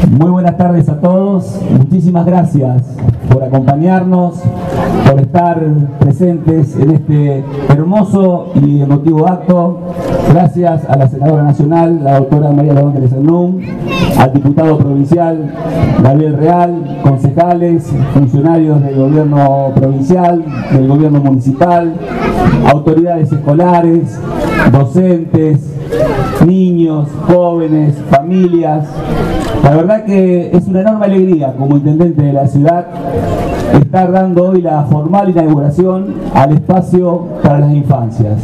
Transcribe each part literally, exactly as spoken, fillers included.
Muy buenas tardes a todos, muchísimas gracias por acompañarnos, por estar presentes en este hermoso y emotivo acto. Gracias a la senadora nacional, la doctora María Lobán de Lesanum, al diputado provincial Gabriel Real, concejales, funcionarios del gobierno provincial, del gobierno municipal, autoridades escolares, docentes, niños, jóvenes, familias. La verdad que es una enorme alegría como intendente de la ciudad estar dando hoy la formal inauguración al espacio para las infancias.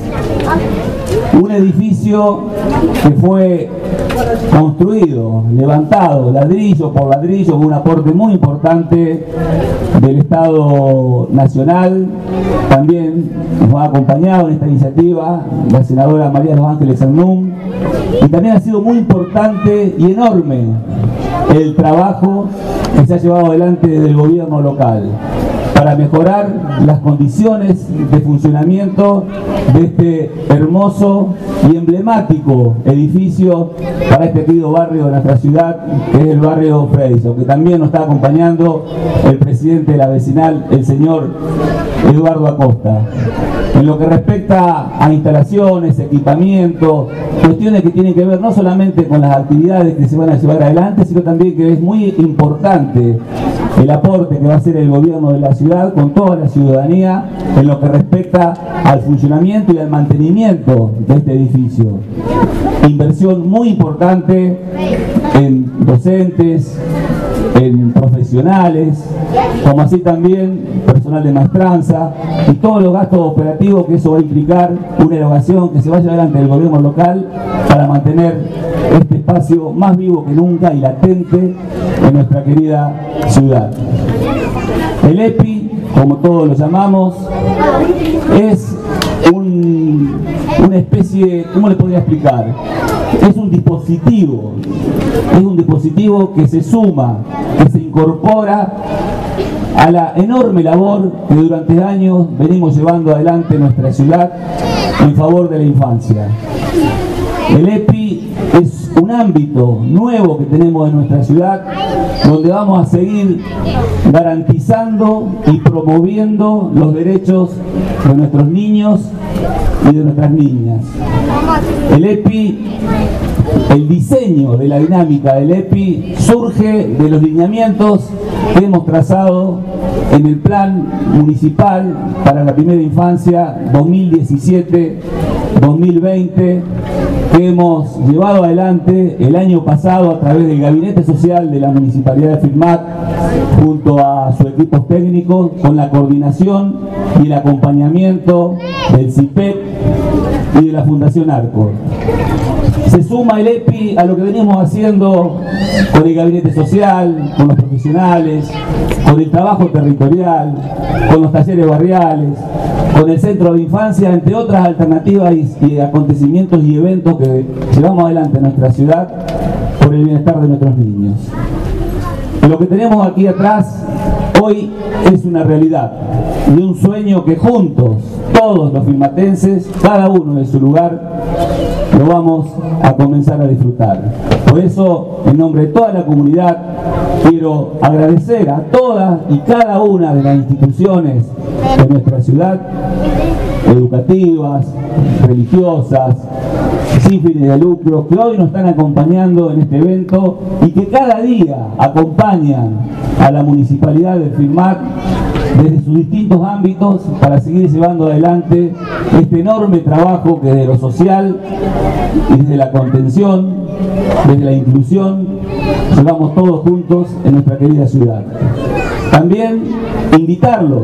Un edificio que fue construido, levantado ladrillo por ladrillo con un aporte muy importante del Estado Nacional. También nos ha acompañado en esta iniciativa la senadora María Los Ángeles Sarnum, y también ha sido muy importante y enorme el trabajo que se ha llevado adelante desde el gobierno local para mejorar las condiciones de funcionamiento de este hermoso y emblemático edificio para este querido barrio de nuestra ciudad, que es el barrio Freixo, que también nos está acompañando el presidente de la vecinal, el señor Eduardo Acosta. En lo que respecta a instalaciones, equipamiento, cuestiones que tienen que ver no solamente con las actividades que se van a llevar adelante, sino también que es muy importante el aporte que va a hacer el gobierno de la ciudad con toda la ciudadanía en lo que respecta al funcionamiento y al mantenimiento de este edificio. Inversión muy importante en docentes, en profesionales, como así también personal de maestranza y todos los gastos operativos que eso va a implicar, una erogación que se vaya adelante del gobierno local para mantener este espacio más vivo que nunca y latente en nuestra querida ciudad. El E P I, como todos lo llamamos, es un, una especie, ¿cómo le podría explicar? Es un dispositivo, es un dispositivo que se suma, que se incorpora a la enorme labor que durante años venimos llevando adelante en nuestra ciudad en favor de la infancia. El E P I es un ámbito nuevo que tenemos en nuestra ciudad, donde vamos a seguir garantizando y promoviendo los derechos de nuestros niños y de nuestras niñas. El E P I, el diseño de la dinámica del E P I surge de los lineamientos que hemos trazado en el plan municipal para la primera infancia dos mil diecisiete dos mil veinte, que hemos llevado adelante el año pasado a través del Gabinete Social de la Municipalidad de Filmat, junto a sus equipos técnicos, con la coordinación y el acompañamiento del C I P E C y de la Fundación Arco. Se suma el E P I a lo que venimos haciendo con el Gabinete Social, con los profesionales, con el trabajo territorial, con los talleres barriales, con el centro de infancia, entre otras alternativas y, y acontecimientos y eventos que llevamos adelante en nuestra ciudad por el bienestar de nuestros niños. Lo que tenemos aquí atrás hoy es una realidad y un sueño que juntos, todos los filmatenses, cada uno de su lugar, lo vamos a comenzar a disfrutar. Por eso, en nombre de toda la comunidad, quiero agradecer a todas y cada una de las instituciones de nuestra ciudad, educativas, religiosas, sin fines de lucro, que hoy nos están acompañando en este evento y que cada día acompañan a la Municipalidad de Filmat desde sus distintos ámbitos para seguir llevando adelante este enorme trabajo que desde lo social y desde la contención, desde la inclusión, llevamos todos juntos en nuestra querida ciudad. También invitarlos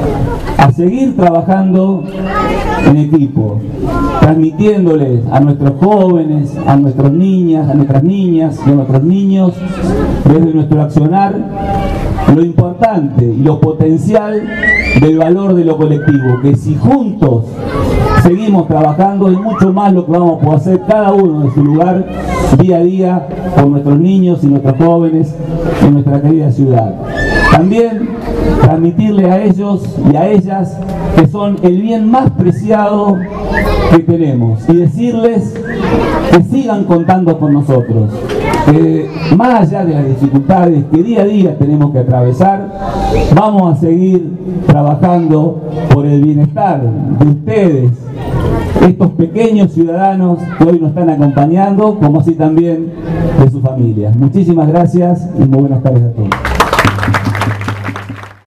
a seguir trabajando en equipo, transmitiéndoles a nuestros jóvenes, a nuestras niñas, a nuestras niñas y a nuestros niños, desde nuestro accionar, lo importante y lo potencial del valor de lo colectivo, que si juntos seguimos trabajando es mucho más lo que vamos a poder hacer cada uno de su lugar día a día por nuestros niños y nuestros jóvenes en nuestra querida ciudad. También transmitirles a ellos y a ellas que son el bien más preciado que tenemos y decirles que sigan contando con nosotros, que más allá de las dificultades que día a día tenemos que atravesar, vamos a seguir trabajando por el bienestar de ustedes, estos pequeños ciudadanos que hoy nos están acompañando, como así también de sus familias. Muchísimas gracias y muy buenas tardes a todos.